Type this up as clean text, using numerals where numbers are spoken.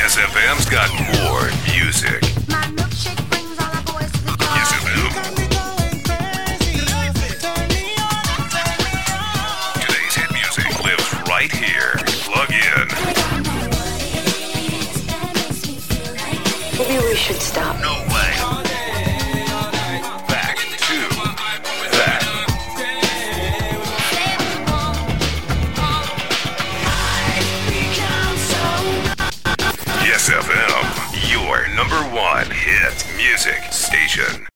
Yes FM's got more music. Yes FM. Today's hit music lives right here. Plug in. Maybe we should stop. No way. Back to that. Yes FM, your number one hit music station.